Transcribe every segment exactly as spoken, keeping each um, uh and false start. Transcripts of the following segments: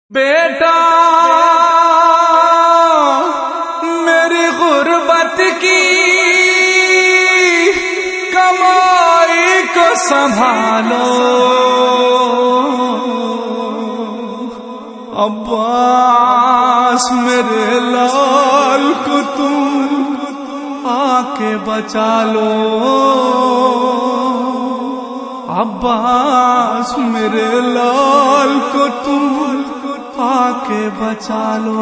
بیٹا میری غربت کی کمائی کو سنبھالو، عباس میرے لال کو تم آ کے بچا لو، عباس میرے لال کو تم آ کے بچا لو،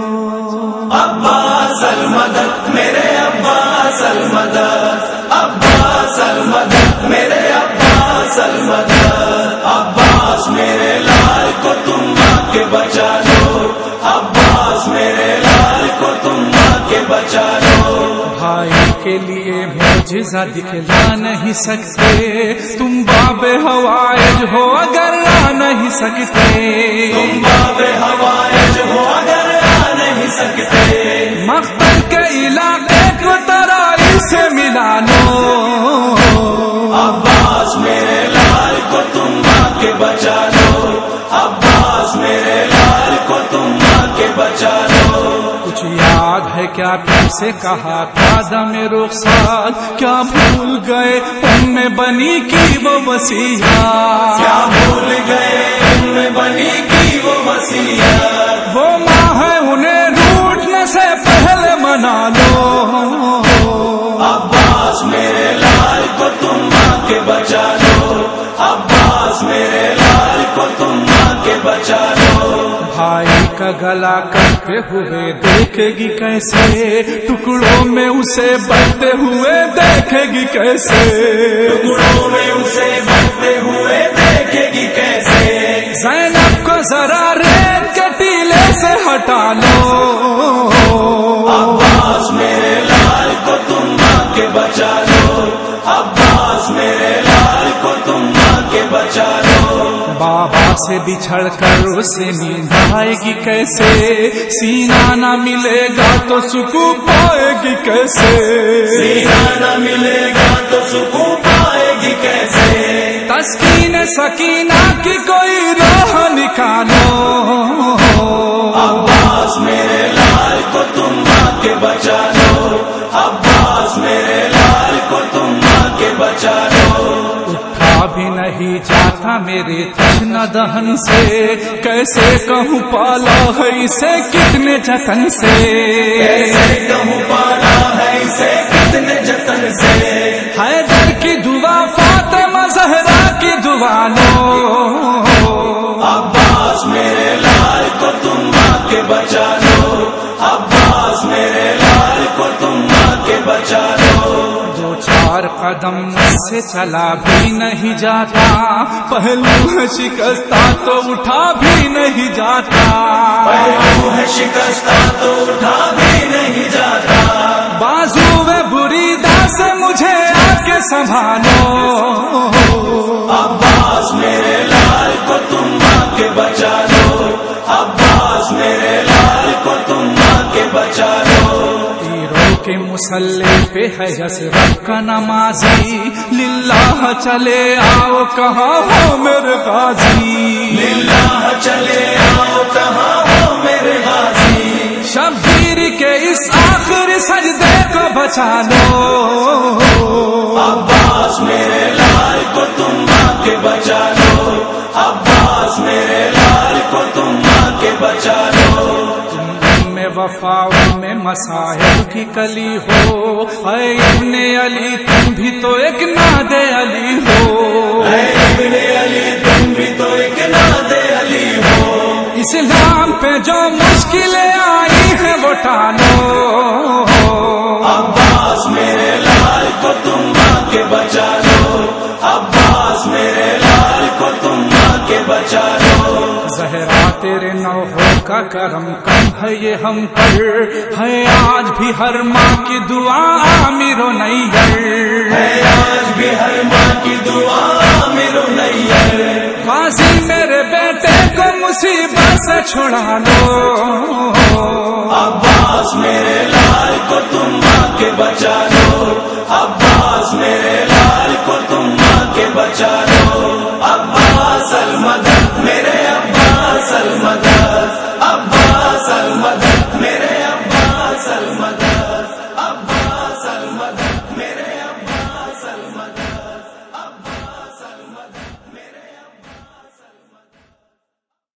عباس المدد میرے عباس المدد، عباس المدد میرے عباس المدد، عباس میرے لال کو تم آ کے بچا لو، عباس میرے لال کو تم آ کے بچا لو۔ بھائی کے لیے معجزہ دکھلا نہیں سکتے، تم باب ہوائج ہو اگر آ نہیں سکتے، تم باب ہوائج ہو اگر آ نہیں سکتے، مقتل کے علاقے کو ترائی سے ملا لو، عباس میرے لال کو تم آ کے بچا لو، عباس میرے لال کو تم آ کے بچا لو۔ کچھ یاد ہے کیا تم سے کہا تھا دم رخسار، کیا بھول گئے ام بنی کی وہ وصیت، کیا بھول گئے ام بنی کی وہ وصیت، وہ ماں ہے انہیں روٹنے سے پہلے منا لو، عباس میرے لال کو تم آ کے بچا لو، عباس میرے لال کو تم آ کے بچا لو۔ بھائی کا گلا کرتے ہوئے دیکھے گی کیسے، ٹکڑوں میں اسے بڑھتے ہوئے دیکھے گی کیسے، ٹکڑوں میں اسے بڑھتے ہوئے دیکھے گی کیسے، زینب کو ذرا ریت کے ٹیلے سے ہٹا لو، عباس میرے لال کو تم آ کے بچا لو، عباس میرے لال کو تم آ کے بچا لو۔ بابا سے بچھڑ کر اسے نیند آئے گی کیسے، سینہ نہ ملے گا تو سکون پائے گی کیسے، سینہ نہ ملے گا تو سکون پائے گی کیسے، تسکین سکینہ کی کوئی راہ نکالو، عباس میرے لال کو تم آ کے بچا لو، عباس میرے لال کو تم آ کے بچا لو۔ اٹھا بھی نہیں جاتا میرے تشن دہن سے، کیسے کہوں پالا ہے اسے کتنے جتن سے، کیسے کہوں پالا ہے اسے کتنے جتن سے، حیدر کی دعا فاطمہ زہرا کی دعا لو، عباس میرے لال کو تم آ کے بچا لو، عباس میرے لال کو تم آ کے بچا لو۔ دو چار قدم مجھ سے چلا بھی نہیں جاتا، پہلو ہے شکستہ تو اٹھا بھی نہیں جاتا، پہلو ہے شکستہ تو اٹھا بھی نہیں جاتا، بازو میں بری دا سے مجھے آ کے سنبھالو، عباس میرے لال کو تم آ کے بچا لو، عباس میرے لال کو تم آ کے بچا لو۔ تیروں کے مسلح پہ ہے یسرب کا نمازی، للہ چلے آؤ کہاں ہو میرے غازی، للہ چلے آؤ کہاں ہو میرے غازی، شبیر کے اس آخری سجدے کو بچا لو، عباس میرے لال کو تم آ کے بچا لو، عباس میرے لال کو تم آ کے بچا لو۔ میں وفا میں مسائل کی کلی ہو، اے ابن علی تم بھی تو ایک ناد علی ہو، اے ابن علی تم بھی تو ایک ناد علی ہو، اسلام پہ جو مشکلیں آئی ہیں وہ ٹالو، عباس میرے لال کو تم آ کے بچا لو، عباس میرے لال کو تم آ کے بچا لو۔ زہرا تیرے نوحوں کا کرم کم ہے یہ ہم پر، ہے آج بھی ہر ماں کی دعا عامر و نیر، ہے آج بھی ہر ماں کی دعا عامر و نیر، غازی میرے بیٹے کو مصیبت سے چھڑا لو، عباس میرے